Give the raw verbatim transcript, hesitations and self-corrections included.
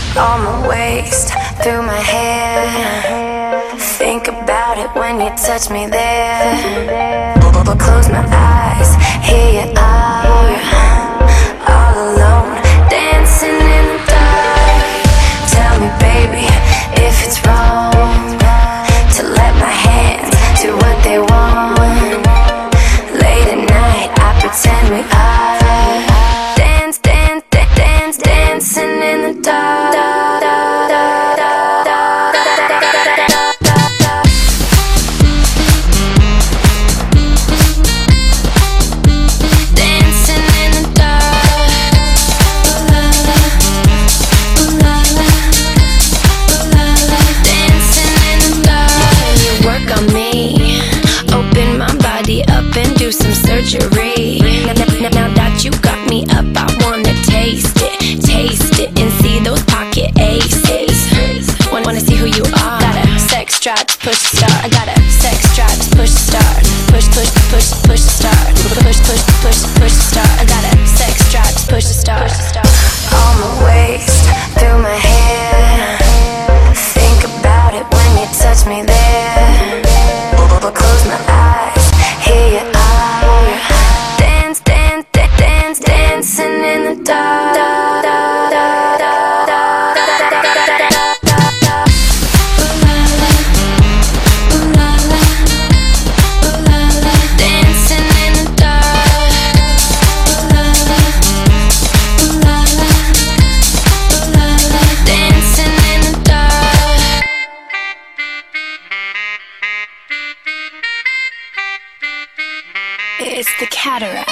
on my waist, through my hair. Think about it when you touch me there. Close my eyes, here you are, all alone, dancing in the dark. Tell me, baby, if it's wrong to let my hands do what they want. Late at night, I pretend we are dance, dance, dance, dance, dancing in the dark. Surgery. Now, now, now that you got me up, I wanna taste it, taste it, and see those pocket aces. Wanna, wanna see who you are. Got a sex drive to push start. I got a sex drive to push start. Push, push, push, push start. Push, push, push, push start. I got a sex drive to push start. On my waist, through my hair. Think about it when you touch me there. Close my eyes, here you are. Dance, dance, dance, dance, dancing in the dark. Dancing in the dark. Dancing in the dark. It's the cataract.